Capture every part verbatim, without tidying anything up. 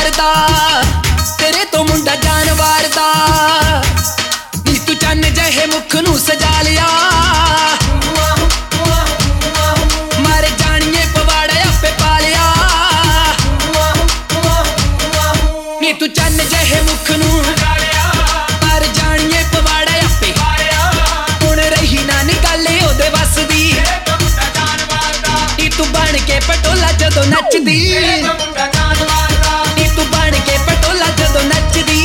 मारदा तेरे तो मुंडा जान वारदा नी तू चन्न जहे मुख नू सजा लिया मारे जानिए पवाड़ा आपे पा लिया नी तू चन्न जहे मुख नू मारे जानिए पवाड़ा आपे हुण रही ना निकाले ओदे वस दी नी तू बन के पटोला जदों नचदी नी तू बन के पटोला जदों नचदी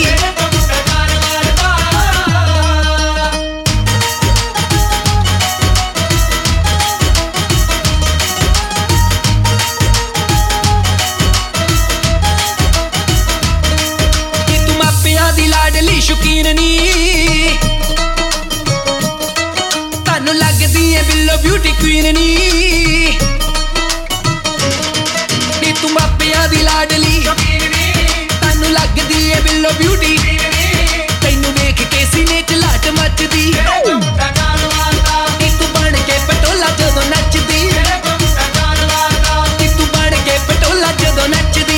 शौकीन नी तानू लगदी है बिल्लो ब्यूटी क्वीन नी नी तू मापिया दी लाडली तानू लगदी है बिल्लो ब्यूटी तैनू वेख के सीने च लाट मचदी नी तू बन के पटोला जदों नचदी नी तू बन के पटोला जदों नचदी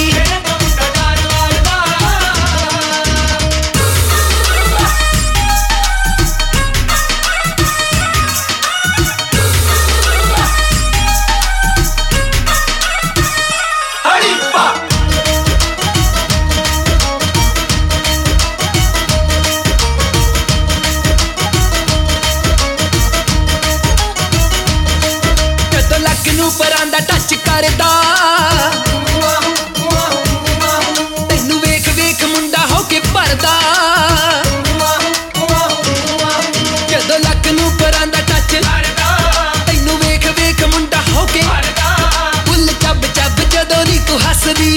परांदा टच करदा तैनू वेख वेख मुंडा हो के भरदा जदों लक नू परांदा टच तैनू वेख वेख मुंडा हो के फुल चब चब जदों नी तू हसदी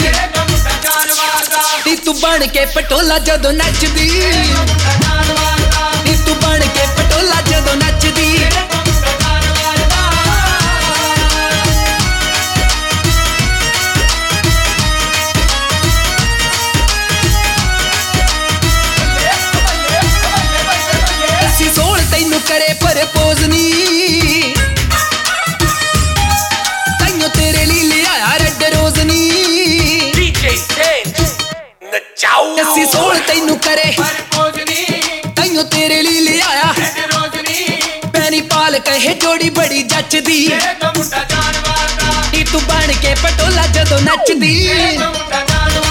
नी तू बन के पटोला जदों नचदी नी तू बन के पटोला जदों नचदी करे प्रपोज नी ताइयों तेरे लिए ले आया रेड रोज नी डीजे चेंज नचाओ दसी सोल तैनू करे प्रपोज नी ताइयों तेरे लिए ले आया रेड रोज नी पैनी पाल कहे जोड़ी बड़ी जचदी तेरे तो मुंडा जान वारदा नी तू बन के पटोला जदों नचदी तेरे तो मुंडा जान